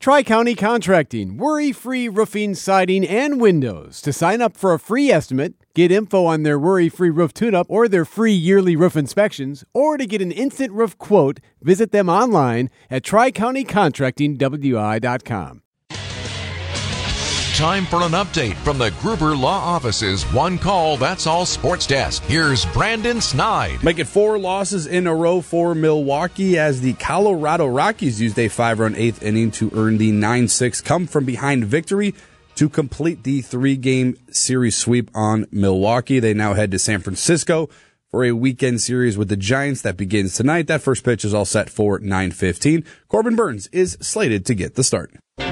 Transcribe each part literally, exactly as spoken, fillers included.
Tri-County Contracting, worry-free roofing, siding, and windows. To sign up for a free estimate, get info on their worry-free roof tune-up or their free yearly roof inspections, or to get an instant roof quote, visit them online at tri county contracting w i dot com. Time for an update from the Gruber Law Office's One Call, That's All Sports Desk. Here's Brandon Snide. Make it four losses in a row for Milwaukee as the Colorado Rockies used a five-run eighth inning to earn the nine six come-from-behind victory to complete the three-game series sweep on Milwaukee. They now head to San Francisco for a weekend series with the Giants that begins tonight. That first pitch is all set for nine fifteen. Corbin Burns is slated to get the start.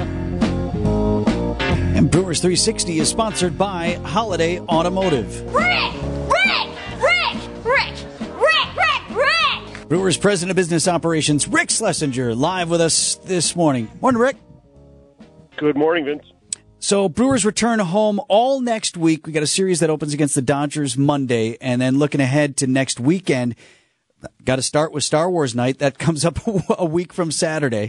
And Brewers three sixty is sponsored by Holiday Automotive. Rick! Rick! Rick! Rick! Rick! Rick! Rick! Brewers President of Business Operations, Rick Schlesinger, live with us this morning. Morning, Rick. Good morning, Vince. So Brewers return home all next week. We got a series that opens against the Dodgers Monday, and then looking ahead to next weekend, got to start with Star Wars night. That comes up a week from Saturday.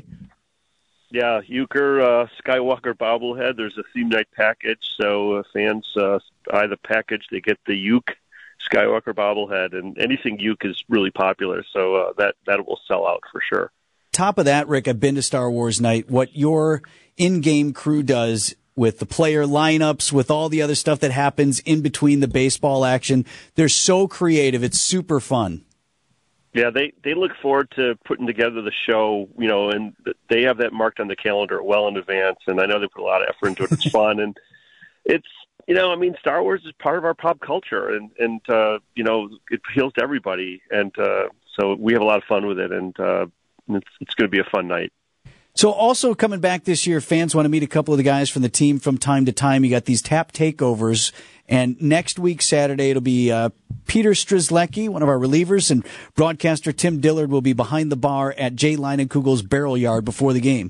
Yeah, Euchre, uh, Skywalker bobblehead. There's a theme night package, so uh, fans uh, buy the package. They get the Uke Skywalker bobblehead, and anything Uke is really popular, so uh, that, that will sell out for sure. Top of that, Rick, I've been to Star Wars night. What your in-game crew does with the player lineups, with all the other stuff that happens in between the baseball action, they're so creative. It's super fun. Yeah, they, they look forward to putting together the show, you know, and they have that marked on the calendar well in advance, and I know they put a lot of effort into it. It's fun, and it's, you know, I mean, Star Wars is part of our pop culture, and, and uh, you know, it appeals to everybody, and uh, so we have a lot of fun with it, and uh, it's, it's going to be a fun night. So also coming back this year, fans want to meet a couple of the guys from the team from time to time. You got these tap takeovers, and next week, Saturday, it'll be uh, Peter Strzelecki, one of our relievers, and broadcaster Tim Dillard will be behind the bar at Jay Leinenkugel's Barrel Yard before the game.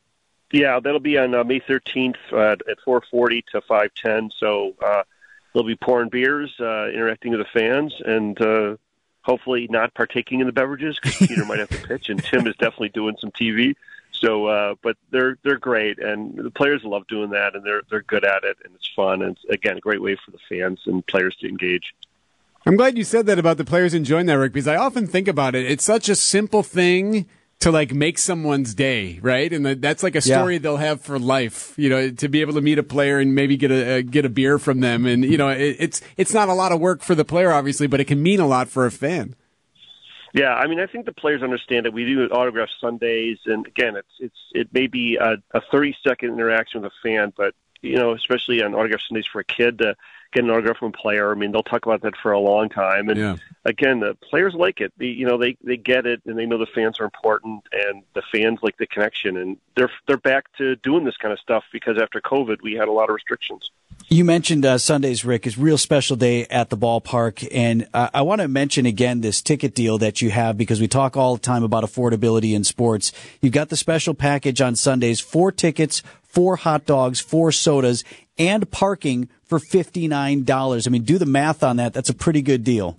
Yeah, that'll be on uh, May thirteenth uh, at four forty to five ten, so uh, they'll be pouring beers, uh, interacting with the fans, and uh, hopefully not partaking in the beverages, because Peter might have to pitch, and Tim is definitely doing some T V. So, uh, but they're they're great, and the players love doing that, and they're they're good at it, and it's fun, and it's, again, a great way for the fans and players to engage. I'm glad you said that about the players enjoying that, Rick, because I often think about it. It's such a simple thing to like make someone's day, right? And that's like a story yeah. they'll have for life. You know, to be able to meet a player and maybe get a uh, get a beer from them, and you know, it, it's it's not a lot of work for the player, obviously, but it can mean a lot for a fan. Yeah, I mean, I think the players understand that we do autograph Sundays, and again, it's it's it may be a, a thirty second interaction with a fan, but you know, especially on autograph Sundays for a kid to get an autograph from a player, I mean, they'll talk about that for a long time. And yeah. again, the players like it. The, you know, they they get it, and they know the fans are important, and the fans like the connection, and they're they're back to doing this kind of stuff because after COVID, we had a lot of restrictions. You mentioned uh, Sundays, Rick, is a real special day at the ballpark. And uh, I want to mention again this ticket deal that you have, because we talk all the time about affordability in sports. You've got the special package on Sundays, four tickets, four hot dogs, four sodas, and parking for fifty-nine dollars. I mean, do the math on that. That's a pretty good deal.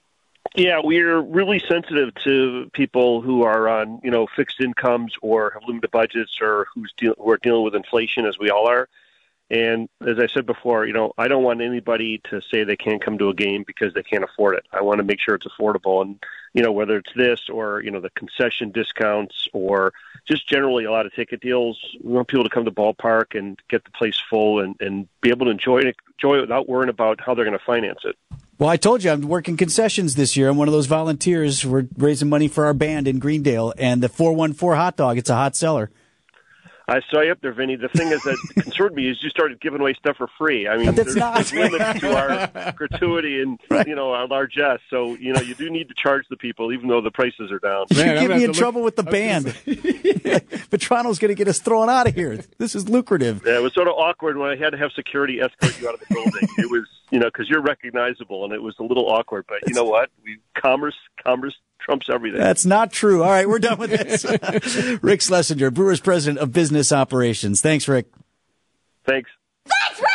Yeah, we're really sensitive to people who are on, you know, fixed incomes or have limited budgets, or who's deal- who are dealing with inflation, as we all are. And as I said before, you know, I don't want anybody to say they can't come to a game because they can't afford it. I want to make sure it's affordable. And, you know, whether it's this or, you know, the concession discounts or just generally a lot of ticket deals, we want people to come to the ballpark and get the place full and, and be able to enjoy it, enjoy it without worrying about how they're going to finance it. Well, I told you I'm working concessions this year. I'm one of those volunteers. We're raising money for our band in Greendale, and the four one four hot dog, it's a hot seller. I saw you up there, Vinny. The thing is that concerned me is you started giving away stuff for free. I mean, but that's there's, not. there's limits to our gratuity and, right. you know, our largesse. So, you know, you do need to charge the people, even though the prices are down. Man, you get me in look, trouble with the band. Petrano's going to get us thrown out of here. This is lucrative. Yeah, it was sort of awkward when I had to have security escort you out of the building. It was, you know, because you're recognizable, and it was a little awkward. But you know what? We commerce, commerce trumps everything. That's not true. All right, we're done with this. Rick Schlesinger, Brewers President of Business Operations. Thanks, Rick. Thanks. That's right.